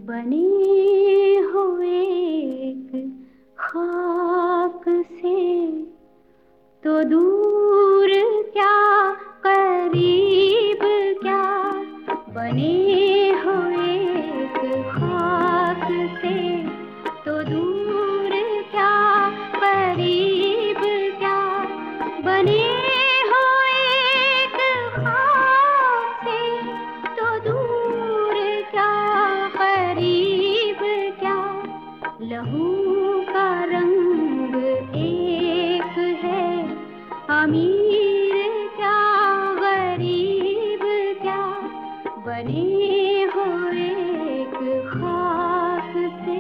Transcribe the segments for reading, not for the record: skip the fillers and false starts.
बने हुए एक खाक से तो दूर क्या करीब क्या। बने हुए एक खाक से तो दूर क्या करीब क्या। बने हुए एक खाक से तो दूर क्या करीब क्या। लहू का रंग एक है, अमीर क्या गरीब क्या। बने हुए एक खाक से।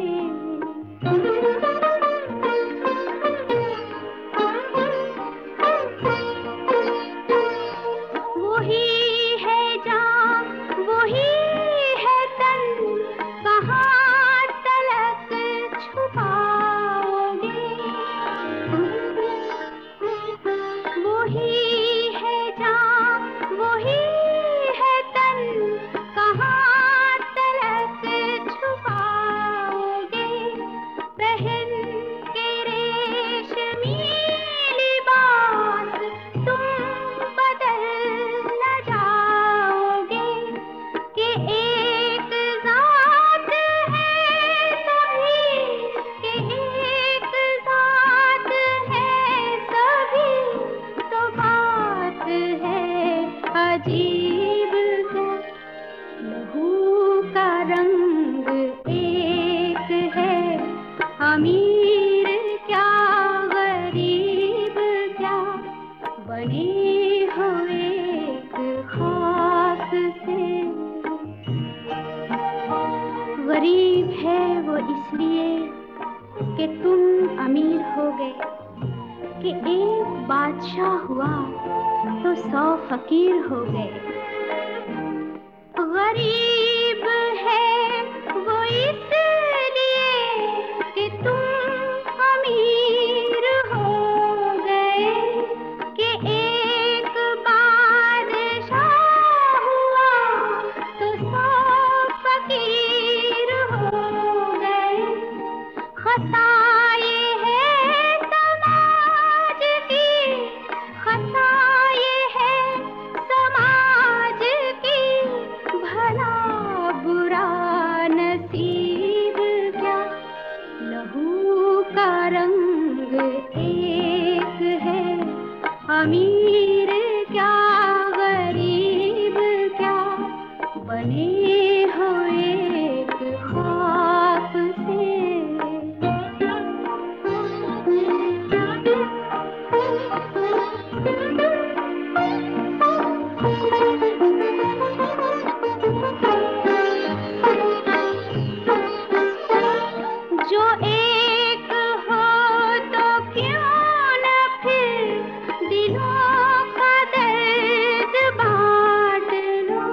वही है जान वही है तन, कहाँ तलक छुपाओगे। वही है जान वही है तन, कहाँ तलक छुपाओगे। पहन के रेशमी लिबास तुम बदल न जाओगे। कि एक ज़ात है सभी, कि एक ज़ात है सभी, तो बात है अजीब क्या। लहू का रंग एक है, अमीर क्या गरीब क्या। बने हुए एक खाक से। गरीब है वो इसलिए कि तुम अमीर हो गए, कि एक बादशाह हुआ तो 100 फकीर हो गए। गरीब है वो इसलिए कि तुम अमीर हो गए, कि एक बादशाह हुआ तो 100 फकीर हो गए। खता ये है समाज की, खता ये है समाज की, भला बुरा नसीब क्या। लहू का रंग एक है, अमीर क्या गरीब क्या। बने हुए एक खाक से। जो एक हो तो क्यों न फिर दिलों का दर्द बांट लो।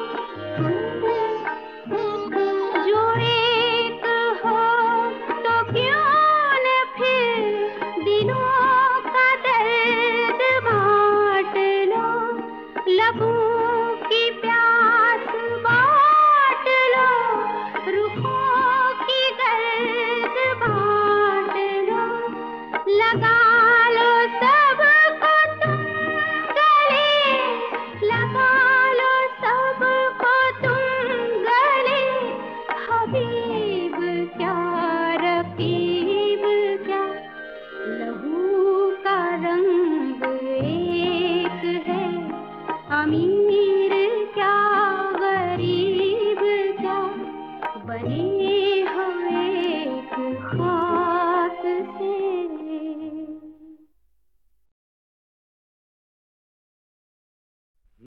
जो एक हो तो क्यों न फिर दिलों का दर्द बांट लो। लबों की प्यास बांट लो, रुखों की गर्द बांट लो। लगा लो सबको तुम गले, लगा लो सबको तुम गले। हबीब क्या रकीब क्या। लहू का रंग एक है, अमीर क्या गरीब क्या। बने